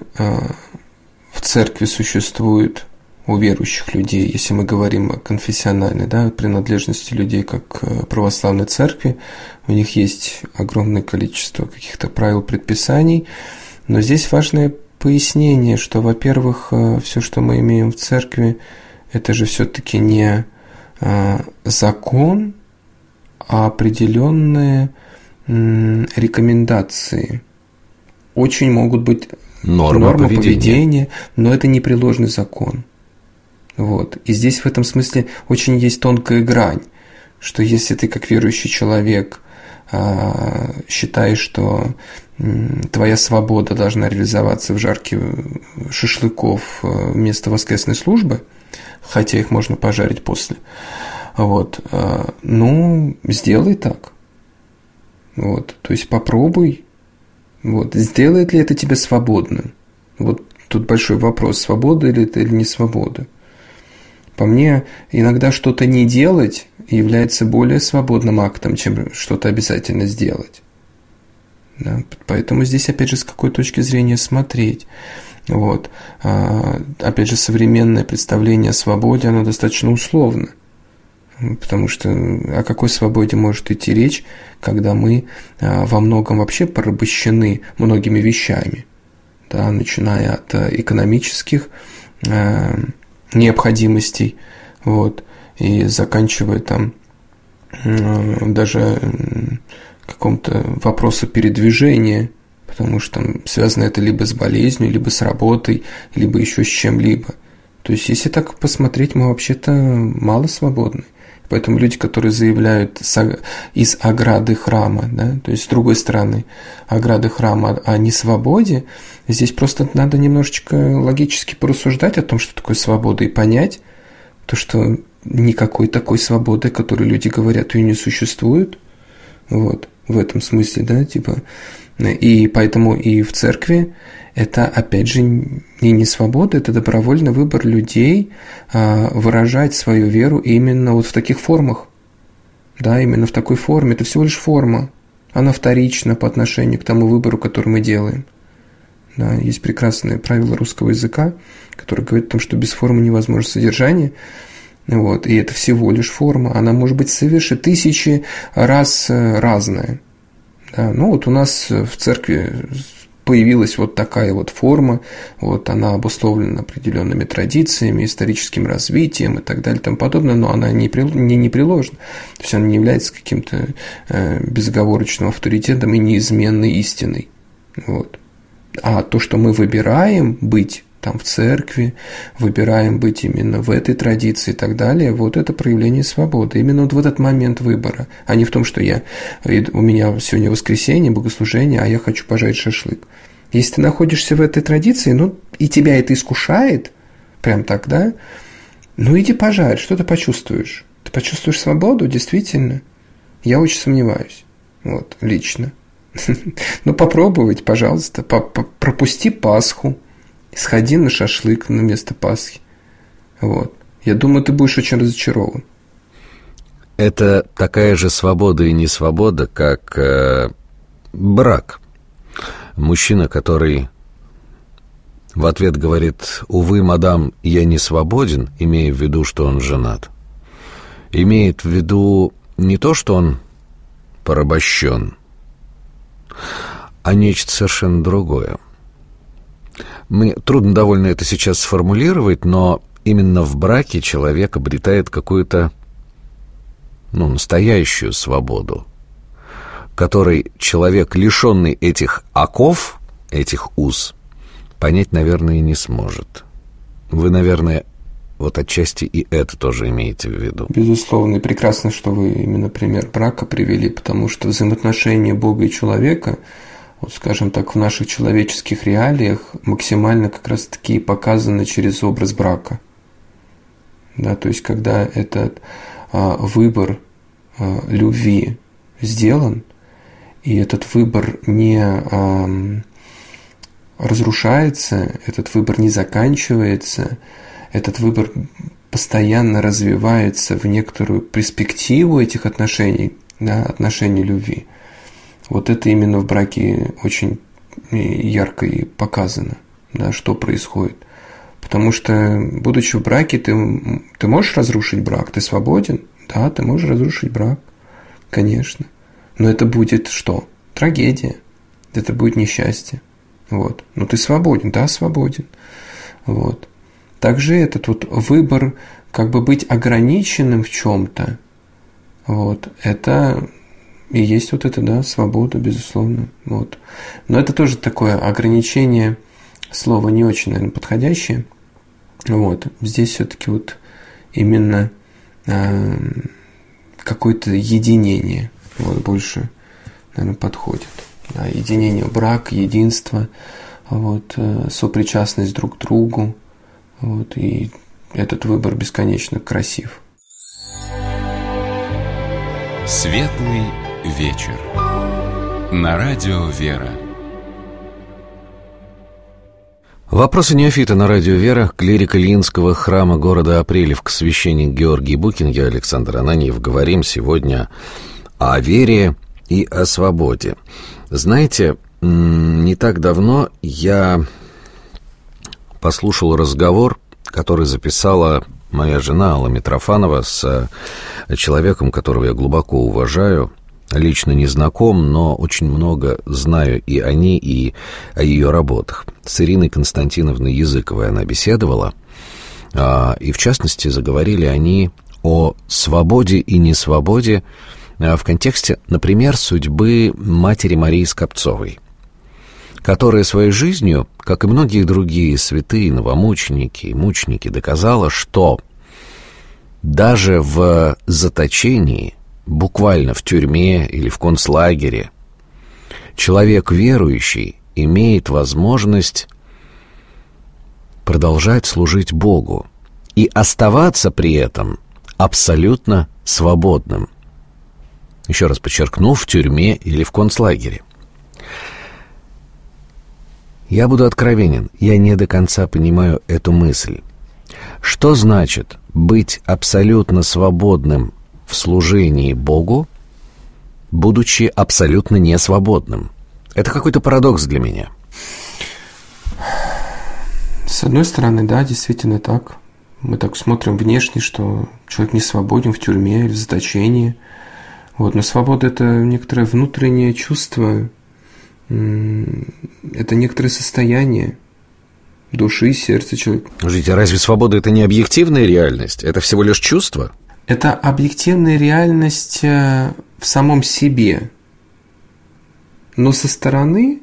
в церкви существует у верующих людей, если мы говорим о конфессиональной, да, принадлежности людей как к православной церкви, у них есть огромное количество каких-то правил, предписаний, но здесь важное пояснение, что, во-первых, все, что мы имеем в церкви, это же все-таки не закон, а определенные рекомендации. Очень могут быть нормы, нормы поведения. поведения, но это непреложный закон. Вот. И здесь в этом смысле очень есть тонкая грань, что если ты как верующий человек э, считаешь, что э, твоя свобода должна реализоваться в жарке шашлыков вместо воскресной службы, хотя их можно пожарить после, вот, э, ну, сделай так. Вот. То есть попробуй. Вот. Сделает ли это тебя свободным? Вот тут большой вопрос, свобода или это или не свобода. По мне, иногда что-то не делать является более свободным актом, чем что-то обязательно сделать. Да? Поэтому здесь, опять же, с какой точки зрения смотреть. Вот. А, опять же, современное представление о свободе, оно достаточно условно. Потому что о какой свободе может идти речь, когда мы а, во многом вообще порабощены многими вещами, да, начиная от а, экономических а, необходимостей, вот, и заканчивая там а, даже каком-то вопросу передвижения, потому что там связано это либо с болезнью, либо с работой, либо еще с чем-либо. То есть, если так посмотреть, мы вообще-то мало свободны. Поэтому люди, которые заявляют из ограды храма, да, то есть с другой стороны ограды храма о несвободе, здесь просто надо немножечко логически порассуждать о том, что такое свобода, и понять, то, что никакой такой свободы, о которой люди говорят, ее не существует. Вот, в этом смысле, да, типа. И поэтому и в церкви это, опять же, не не свобода, это добровольный выбор людей а, выражать свою веру именно вот в таких формах. Да, именно в такой форме. Это всего лишь форма. Она вторична по отношению к тому выбору, который мы делаем. Да, есть прекрасное правило русского языка, которое говорит о том, что без формы невозможно содержание. Вот, и это всего лишь форма. Она может быть совершенно тысячи раз разная. Да, ну вот у нас в церкви появилась вот такая вот форма, вот она обусловлена определенными традициями, историческим развитием и так далее и тому подобное, но она не, не непреложна, то есть она не является каким-то э, безоговорочным авторитетом и неизменной истиной. Вот. А то, что мы выбираем быть там в церкви, выбираем быть именно в этой традиции и так далее, вот это проявление свободы. Именно вот в этот момент выбора, а не в том, что я, у меня сегодня воскресенье, богослужение, а я хочу пожарить шашлык. Если ты находишься в этой традиции, ну, и тебя это искушает, прям так, да, ну, иди пожарь, что ты почувствуешь? Ты почувствуешь свободу, действительно? Я очень сомневаюсь, вот, лично. Ну, попробовать, пожалуйста, пропусти Пасху, сходи на шашлык на место Пасхи. Вот. Я думаю, ты будешь очень разочарован. Это такая же свобода и несвобода, как э, брак. Мужчина, который в ответ говорит: «Увы, мадам, я не свободен», имея в виду, что он женат, имеет в виду не то, что он порабощен, а нечто совершенно другое. Мне трудно довольно это сейчас сформулировать, но именно в браке человек обретает какую-то, ну, настоящую свободу, которой человек, лишенный этих оков, этих уз, понять, наверное, не сможет. Вы, наверное, вот отчасти и это тоже имеете в виду. Безусловно, и прекрасно, что вы именно пример брака привели, потому что взаимоотношения Бога и человека, вот скажем так, в наших человеческих реалиях максимально как раз-таки показаны через образ брака. Да, то есть, когда этот а, выбор а, любви сделан, и этот выбор не а, разрушается, этот выбор не заканчивается, этот выбор постоянно развивается в некоторую перспективу этих отношений, да, отношений любви. Вот это именно в браке очень ярко и показано, да, что происходит. Потому что, будучи в браке, ты, ты можешь разрушить брак, ты свободен, да, ты можешь разрушить брак, конечно. Но это будет что? Трагедия, это будет несчастье. Вот. Но ты свободен, да, свободен. Вот. Также этот вот выбор, как бы быть ограниченным в чем-то, вот, это и есть вот это, да, свобода, безусловно. Вот. Но это тоже такое ограничение, слово не очень, наверное, подходящее. Вот. Здесь все-таки вот именно э, какое-то единение вот, больше, наверное, подходит. Да, единение, брак, единство, вот, э, сопричастность друг к другу. Вот, и этот выбор бесконечно красив. Светлый вечер. На радио «Вера». Вопросы неофита на радио «Вера». Клирик Ильинского храма города Апрелевка, священник Георгий Букин, я Александр Ананьев. Говорим сегодня о вере и о свободе. Знаете, не так давно я послушал разговор, который записала моя жена Алла Митрофанова с человеком, которого я глубоко уважаю, лично не знаком, но очень много знаю и о ней, и о ее работах. С Ириной Константиновной Языковой она беседовала, и в частности заговорили они о свободе и несвободе в контексте, например, судьбы матери Марии Скопцовой, которая своей жизнью, как и многие другие святые, новомученики и мученики, доказала, что даже в заточении, буквально в тюрьме или в концлагере, человек верующий имеет возможность продолжать служить Богу и оставаться при этом абсолютно свободным. Еще раз подчеркну, в тюрьме или в концлагере. Я буду откровенен, я не до конца понимаю эту мысль. Что значит быть абсолютно свободным в служении Богу, будучи абсолютно несвободным? Это какой-то парадокс для меня. С одной стороны, да, действительно так. Мы так смотрим внешне, что человек не свободен в тюрьме или в заточении. Вот. Но свобода – это некоторое внутреннее чувство, это некоторое состояние души и сердца человека. Скажите, а разве свобода – это не объективная реальность? Это всего лишь чувство? Это объективная реальность в самом себе. Но со стороны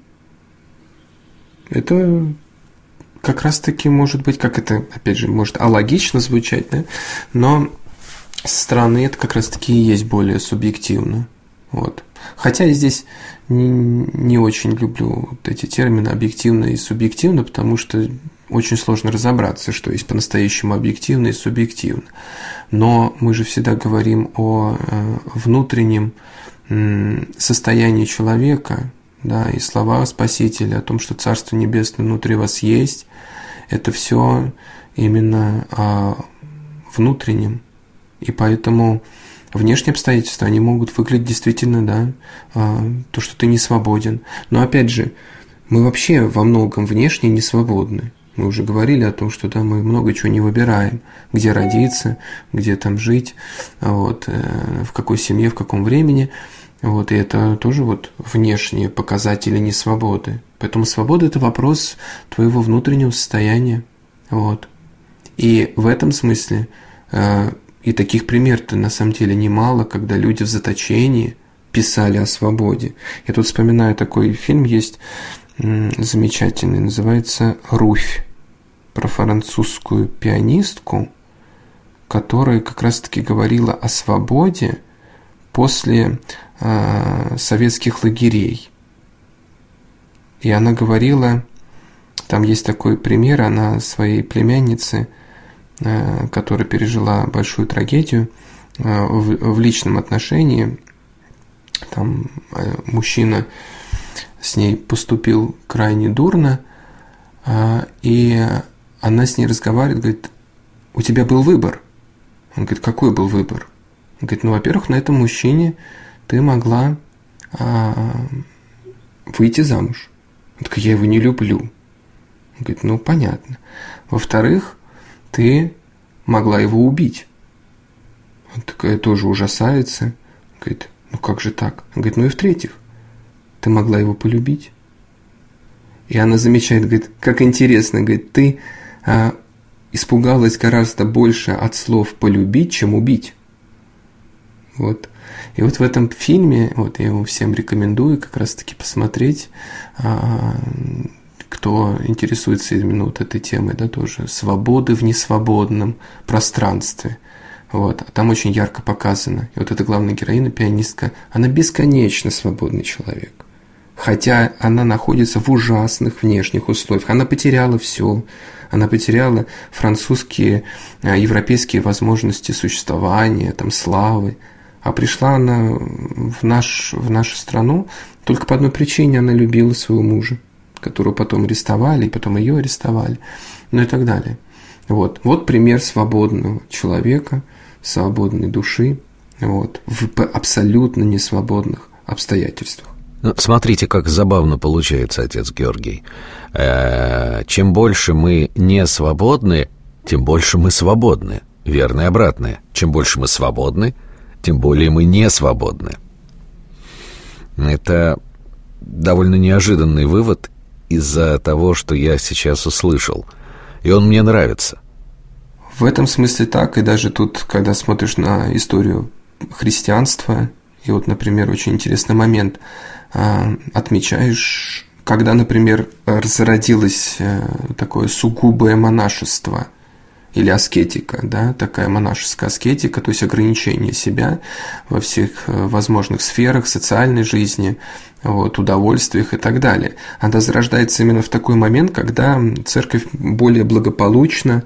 это как раз-таки может быть, как это, опять же, может алогично звучать, да? Но со стороны это как раз-таки и есть более субъективно. Вот. Хотя я здесь не, не очень люблю вот эти термины объективно и субъективно, потому что очень сложно разобраться, что есть по-настоящему объективно и субъективно. Но мы же всегда говорим о э, внутреннем э, состоянии человека, да, и слова Спасителя о том, что Царство Небесное внутри вас есть, это все именно о внутреннем. И поэтому внешние обстоятельства, они могут выглядеть действительно, да, то, что ты не свободен. Но опять же, мы вообще во многом внешне не свободны. Мы уже говорили о том, что да, мы много чего не выбираем, где родиться, где там жить, вот, в какой семье, в каком времени. Вот, и это тоже вот внешние показатели несвободы. Поэтому свобода – это вопрос твоего внутреннего состояния. Вот. И в этом смысле, и таких примеров-то на самом деле немало, когда люди в заточении писали о свободе. Я тут вспоминаю, такой фильм есть замечательный, называется «Руфь», про французскую пианистку, которая как раз-таки говорила о свободе после э, советских лагерей. И она говорила, там есть такой пример, она своей племяннице, э, которая пережила большую трагедию э, в, в личном отношении, там э, мужчина с ней поступил крайне дурно, э, и она с ней разговаривает, говорит: у тебя был выбор. Он говорит: какой был выбор? Он говорит: ну, во-первых, на этом мужчине ты могла а, выйти замуж. Он такой: я его не люблю. Он говорит: ну, понятно. Во-вторых, ты могла его убить. Он такая тоже ужасается. Он говорит: ну, как же так? Он говорит: ну, и в-третьих, ты могла его полюбить. И она замечает, говорит: как интересно, говорит, ты а, испугалась гораздо больше от слов «полюбить», чем «убить». Вот. И вот в этом фильме, вот я его всем рекомендую как раз-таки посмотреть, а, кто интересуется именно вот этой темой, да, тоже свободы в несвободном пространстве. Вот. А там очень ярко показано. И вот эта главная героиня, пианистка, она бесконечно свободный человек. Хотя она находится в ужасных внешних условиях. Она потеряла все. Она потеряла французские, европейские возможности существования, там, славы. А пришла она в, наш, в нашу страну только по одной причине: она любила своего мужа, которого потом арестовали, и потом ее арестовали, ну и так далее. Вот, вот пример свободного человека, свободной души, вот, в абсолютно несвободных обстоятельствах. Ну, смотрите, как забавно получается, отец Георгий. Э-э, чем больше мы не свободны, тем больше мы свободны. Верно и обратное. Чем больше мы свободны, тем более мы не свободны. Это довольно неожиданный вывод из-за того, что я сейчас услышал. И он мне нравится. В этом смысле так. И даже тут, когда смотришь на историю христианства, и вот, например, очень интересный момент, отмечаешь, когда, например, разродилось такое сугубое монашество или аскетика, да, такая монашеская аскетика, то есть ограничение себя во всех возможных сферах социальной жизни, вот, удовольствиях и так далее. Она зарождается именно в такой момент, когда церковь более благополучна,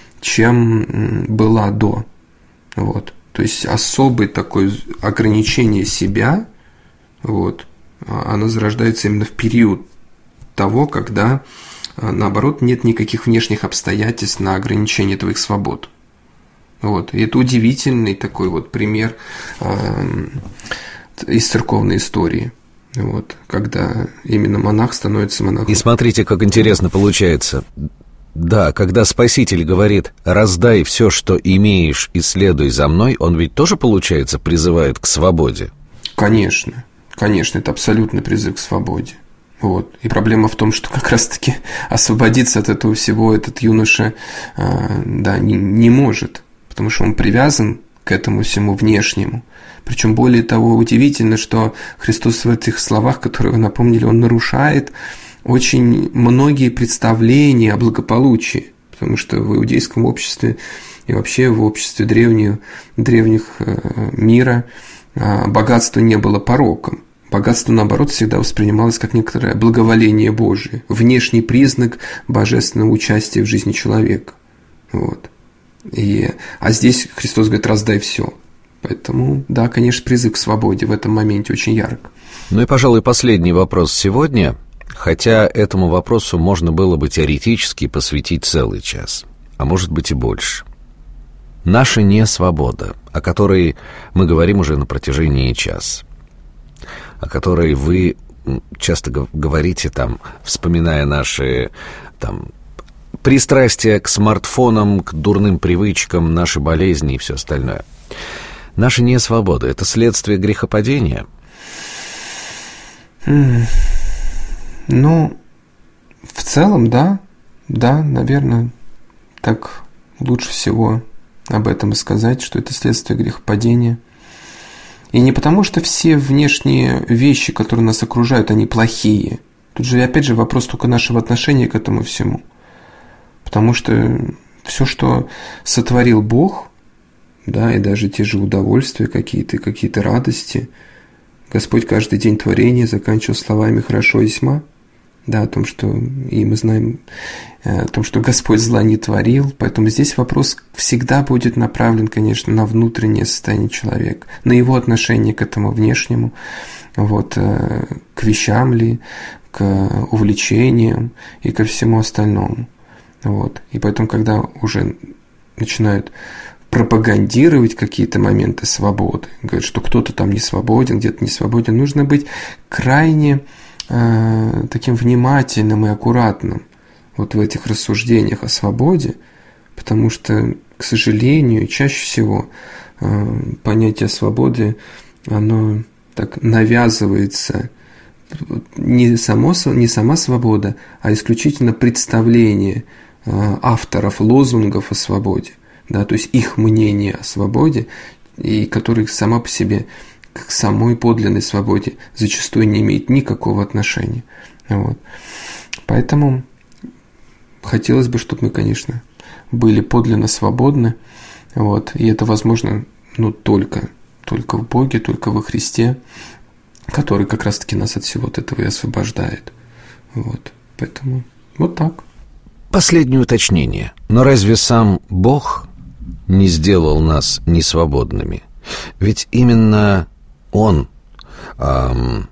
чем была до. Вот. То есть особое такое ограничение себя, вот, оно зарождается именно в период того, когда, наоборот, нет никаких внешних обстоятельств на ограничение твоих свобод. Вот. И это удивительный такой вот пример э, из церковной истории. Вот. Когда именно монах становится монахом. И смотрите, как интересно получается. Да, когда Спаситель говорит: «раздай все, что имеешь, и следуй за мной», он ведь тоже, получается, призывает к свободе. Конечно. Конечно, это абсолютный призыв к свободе. Вот. И проблема в том, что как раз-таки освободиться от этого всего этот юноша э, да, не, не может, потому что он привязан к этому всему внешнему. Причем, более того, удивительно, что Христос в этих словах, которые вы напомнили, он нарушает очень многие представления о благополучии, потому что в иудейском обществе и вообще в обществе древних, древних э, мира э, богатство не было пороком. Богатство, наоборот, всегда воспринималось как некоторое благоволение Божие, внешний признак божественного участия в жизни человека. Вот. И, а здесь Христос говорит: раздай все. Поэтому, да, конечно, призыв к свободе в этом моменте очень ярк. Ну и, пожалуй, последний вопрос сегодня, хотя этому вопросу можно было бы теоретически посвятить целый час, а может быть и больше. Наша несвобода, о которой мы говорим уже на протяжении часа, о которой вы часто говорите, там, вспоминая наши там, пристрастия к смартфонам, к дурным привычкам, наши болезни и все остальное. Наша несвобода – это следствие грехопадения? Ну, в целом, да. Да, наверное, так лучше всего об этом и сказать, что это следствие грехопадения. И не потому, что все внешние вещи, которые нас окружают, они плохие. Тут же, опять же, вопрос только нашего отношения к этому всему. Потому что все, что сотворил Бог, да, и даже те же удовольствия какие-то, какие-то радости, Господь каждый день творения заканчивал словами «хорошо весьма», да, о том, что, и мы знаем о том, что Господь зла не творил, поэтому здесь вопрос всегда будет направлен, конечно, на внутреннее состояние человека, на его отношение к этому внешнему, вот, к вещам ли, к увлечениям и ко всему остальному. Вот. И поэтому, когда уже начинают пропагандировать какие-то моменты свободы, говорят, что кто-то там не свободен, где-то не свободен, нужно быть крайне э, таким внимательным и аккуратным вот в этих рассуждениях о свободе, потому что, к сожалению, чаще всего э, понятие свободы, оно так навязывается не, само, не сама свобода, а исключительно представление э, авторов лозунгов о свободе. Да, то есть их мнение о свободе, и которое сама по себе к самой подлинной свободе зачастую не имеет никакого отношения. Вот. Поэтому хотелось бы, чтобы мы, конечно, были подлинно свободны. Вот. И это возможно ну, только, только в Боге, только во Христе, который как раз-таки нас от всего этого и освобождает. Вот. Поэтому вот так. Последнее уточнение. Но разве сам Бог не сделал нас несвободными? Ведь именно Он эм,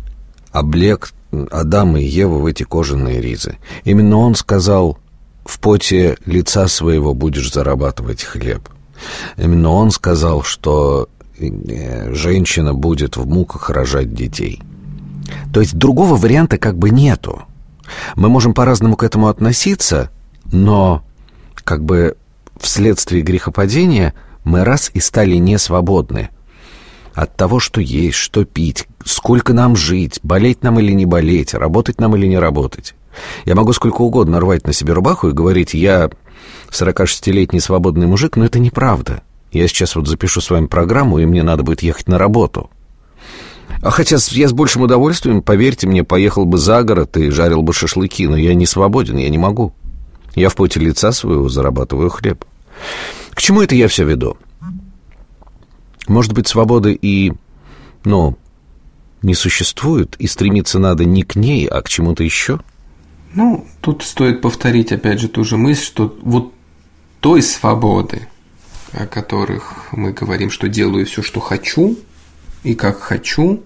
облег Адама и Еву в эти кожаные ризы. Именно Он сказал: в поте лица своего будешь зарабатывать хлеб. Именно Он сказал, что женщина будет в муках рожать детей. То есть другого варианта как бы нету. Мы можем по-разному к этому относиться, но как бы вследствие грехопадения мы раз и стали несвободны от того, что есть, что пить, сколько нам жить, болеть нам или не болеть, работать нам или не работать. Я могу сколько угодно рвать на себе рубаху и говорить: я сорокашестилетний свободный мужик, но это неправда. Я сейчас вот запишу с вами программу, и мне надо будет ехать на работу. А хотя я с большим удовольствием, поверьте мне, поехал бы за город и жарил бы шашлыки, но я не свободен, я не могу. Я в поте лица своего зарабатываю хлеб. К чему это я все веду? Может быть, свободы и, ну, не существует, и стремиться надо не к ней, а к чему-то еще? Ну, тут стоит повторить, опять же, ту же мысль, что вот той свободы, о которых мы говорим, что делаю все, что хочу, и как хочу,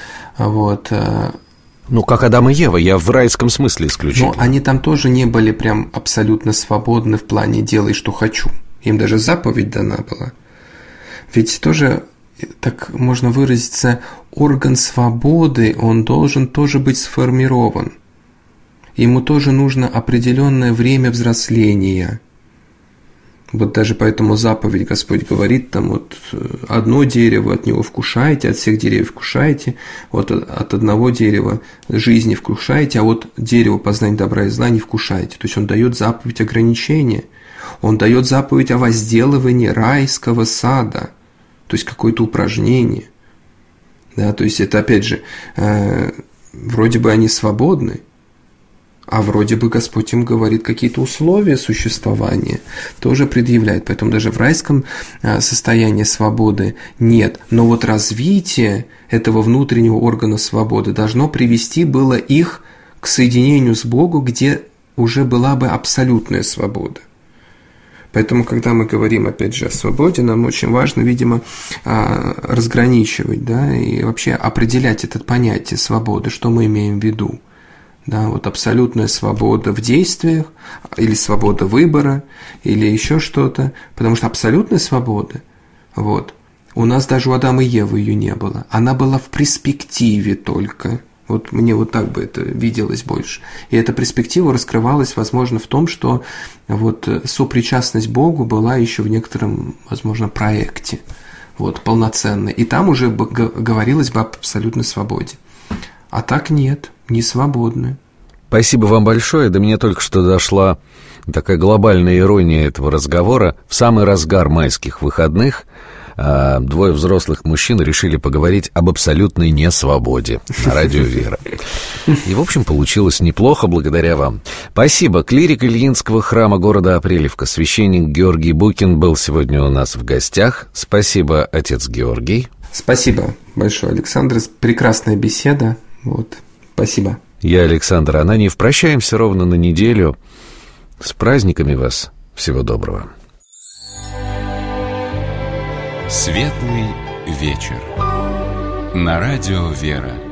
вот. Ну, как Адам и Ева, я в райском смысле исключительно. Но они там тоже не были прям абсолютно свободны в плане «делай, что хочу». Им даже заповедь дана была. Ведь тоже, так можно выразиться, орган свободы, он должен тоже быть сформирован. Ему тоже нужно определенное время взросления. Вот даже поэтому заповедь Господь говорит, там вот одно дерево, от него вкушайте, от всех деревьев вкушайте, вот от одного дерева жизни вкушайте, а вот дерево познания добра и зла не вкушайте. То есть Он дает заповедь ограничения, Он дает заповедь о возделывании райского сада, то есть какое-то упражнение. Да, то есть это опять же, э, вроде бы они свободны, а вроде бы Господь им говорит какие-то условия существования, тоже предъявляет. Поэтому даже в райском состоянии свободы нет. Но вот развитие этого внутреннего органа свободы должно привести было их к соединению с Богом, где уже была бы абсолютная свобода. Поэтому, когда мы говорим, опять же, о свободе, нам очень важно, видимо, разграничивать, да, и вообще определять это понятие свободы, что мы имеем в виду. Да, вот абсолютная свобода в действиях, или свобода выбора, или еще что-то. Потому что абсолютная свобода, вот, у нас даже у Адама и Евы ее не было. Она была в перспективе только. Вот мне вот так бы это виделось больше. И эта перспектива раскрывалась, возможно, в том, что вот сопричастность Богу была еще в некотором, возможно, проекте, вот, полноценной. И там уже говорилось бы об абсолютной свободе. А так нет, не свободны. Спасибо вам большое. До меня только что дошла такая глобальная ирония этого разговора. В самый разгар майских выходных а, двое взрослых мужчин решили поговорить об абсолютной несвободе на радио «Вера». И, в общем, получилось неплохо благодаря вам. Спасибо. Клирик Ильинского храма города Апрелевка, священник Георгий Букин, был сегодня у нас в гостях. Спасибо, отец Георгий. Спасибо большое, Александр. Прекрасная беседа. Вот. Спасибо. Я, Александр Ананьев. Прощаемся ровно на неделю. С праздниками вас. Всего доброго. Светлый вечер. На радио «Вера».